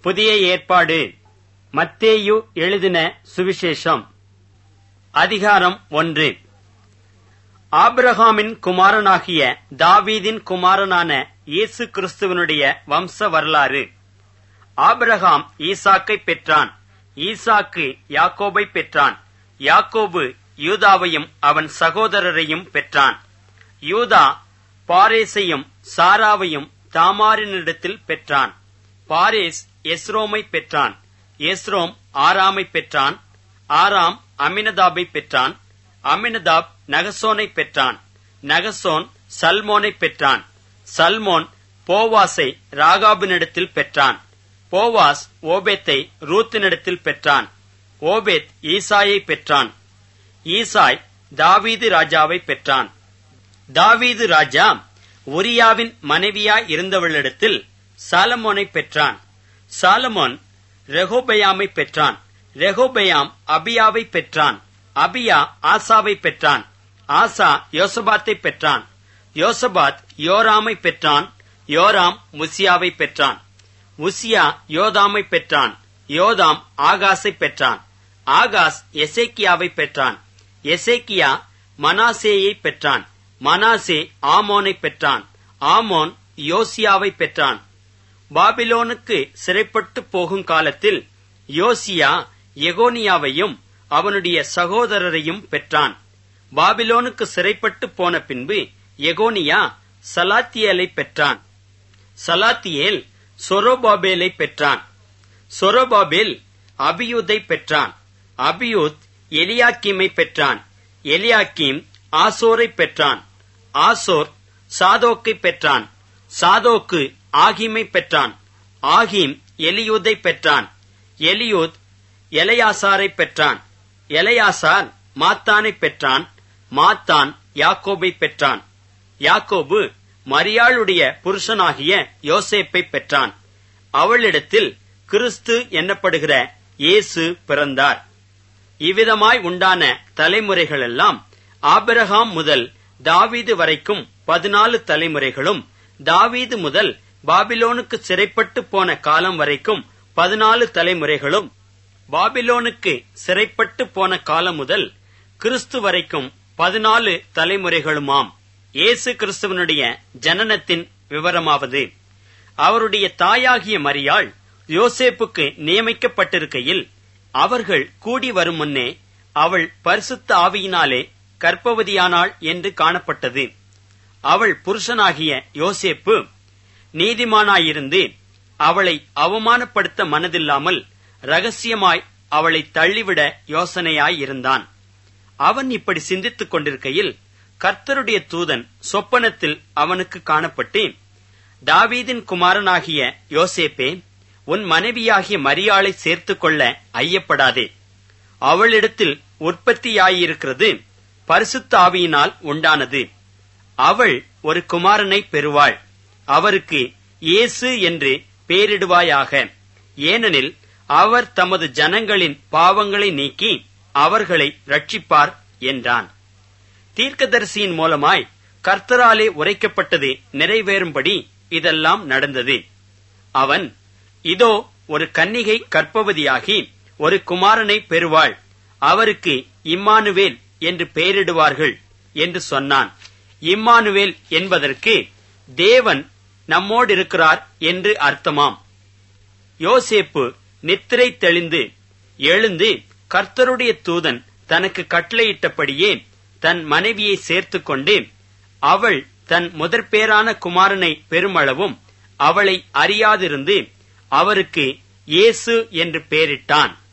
புதிய ஏற்பாடு மத்தேயு எழுதின சுவிசேஷம் அதிகாரம் 1. ஆபிரகாமின் குமாரனாகிய தாவீதின் குமாரனான இயேசு கிறிஸ்துவனுடைய வம்ச வரலாறு. ஆபிரகாம் ஈசாக்கை பெற்றான். ஈசாக்கு யாக்கோபை பெற்றான். யாக்கோபு யூதாவையும் அவன் சகோதரரையும் பெற்றான். யூதா பாரேசையும் சாராவையும் தாமாரினிடத்தில் பெற்றான். பாரேஸ் எஸ்ரோமை பெற்றான். எஸ்ரோம் ஆராமை பெற்றான். ஆராம் அமினதாபை பெற்றான். அமினதாப் நகசோனை பெற்றான். நகசோன் சல்மோனை பெற்றான். சல்மோன் போவாசை ராகாபினிடத்தில் பெற்றான். போவாஸ் ஓபேத்தை ரூத்தினிடத்தில் பெற்றான். ஓபேத் ஈசாயை பெற்றான். ஈசாய் தாவீது ராஜாவை பெற்றான். தாவீது ராஜா உரியாவின் மனைவியாய் இருந்தவளிடத்தில் சாலமோனை பெற்றான். சாலமோன் ரெகோபெயாமை பெற்றான். ரெகோபெயாம் அபியாவை பெற்றான். அபியா ஆசாவை பெற்றான். ஆசா யோசபாத்தை பெற்றான். யோசபாத் யோராமை பெற்றான். யோராம் உசியாவை பெற்றான். உசியா யோதாமை பெற்றான். யோதாம் ஆகாஸை பெற்றான். ஆகாஸ் எசேக்கியாவை பெற்றான். எசேக்கியா மனாசேயை பெற்றான். மனாசே ஆமோனை பெற்றான். ஆமோன் யோசியாவை பெற்றான். பாபிலோனுக்கு சிறைப்பட்டு போகும் காலத்தில் யோசியா எகோனியாவையும் அவனுடைய சகோதரரையும் பெற்றான். பாபிலோனுக்கு சிறைப்பட்டு போன பின்பு எகோனியா சலாத்தியேலை பெற்றான். சலாத்தியேல் சொரோபாபேலை பெற்றான். சொரோபாபேல் அபியூதை பெற்றான். அபியூத் எலியாக்கீமை பெற்றான். எலியாக்கீம் ஆசோரை பெற்றான். ஆசோர் சாதோக்கை பெற்றான். சாதோக்கு ஆகிமை பெற்றான். ஆகிம் எலியூதை பெற்றான். எலியூத் எலையாசாரை பெற்றான். எலையாசார் மாத்தானை பெற்றான். மாத்தான் யாக்கோபை பெற்றான். யாக்கோபு மரியாளுடைய புருஷனாகிய யோசேப்பை பெற்றான். அவளிடத்தில் கிறிஸ்து என்னப்படுகிற இயேசு பிறந்தார். இவ்விதமாய் உண்டான தலைமுறைகளெல்லாம் ஆபிரகாம் முதல் தாவீது வரைக்கும் 14 தலைமுறைகளும், தாவீது முதல் பாபிலோனுக்கு சிறைப்பட்டு போன காலம் வரைக்கும் 14 தலைமுறைகளும், பாபிலோனுக்கு சிறைப்பட்டு போன காலம் முதல் கிறிஸ்து வரைக்கும் 14 தலைமுறைகளுமாம். இயேசு கிறிஸ்துவனுடைய ஜனனத்தின் விவரமாவது, அவருடைய தாயாகிய மரியாள் யோசேப்புக்கு நியமிக்கப்பட்டிருக்கையில் அவர்கள் கூடி வரும் முன்னே அவள் பரிசுத்த ஆவியினாலே கர்ப்பவதியானாள் என்று காணப்பட்டது. அவள் புருஷனாகிய யோசேப்பு நீதிமானாயிருந்து அவளை அவமானப்படுத்த மனதில்லாமல் ரகசியமாய் அவளை தள்ளிவிட யோசனையாயிருந்தான். அவன் இப்படி சிந்தித்துக் கொண்டிருக்கையில் கர்த்தருடைய தூதன் சொப்பனத்தில் அவனுக்கு காணப்பட்டு, தாவீதின் குமாரனாகிய யோசேப்பே, உன் மனைவியாகிய மரியாளை சேர்த்துக் கொள்ள ஐயப்படாதே. அவளிடத்தில் உற்பத்தியாயிருக்கிறது பரிசுத்த ஆவியினால் உண்டானது. அவள் ஒரு குமாரனை பெறுவாள். அவருக்கு இயேசு என்று பெயரிடுவாயாக. ஏனெனில் அவர் தமது ஜனங்களின் பாவங்களை நீக்கி அவர்களை ரட்சிப்பார் என்றான். தீர்க்கதரிசியின் மூலமாய் கர்த்தராலே உரைக்கப்பட்டது நிறைவேறும்படி இதெல்லாம் நடந்தது. அவன், இதோ ஒரு கன்னிகை கர்ப்பவதியாகி ஒரு குமாரனை பெறுவாள். அவருக்கு இம்மானுவேல் என்று பெயரிடுவார்கள் என்று சொன்னான். இம்மானுவேல் என்பதற்கு தேவன் நம்மோடிருக்கிறார் என்று அர்த்தமாம். யோசேப்பு நித்திரை தெளிந்து எழுந்து கர்த்தருடைய தூதன் தனக்கு கட்டளையிட்டபடியே தன் மனைவியை சேர்த்துக் கொண்டு, அவள் தன் முதற்பேறான குமாரனை பெருமளவும் அவளை அறியாதிருந்து அவருக்கு இயேசு என்று பெயரிட்டான்.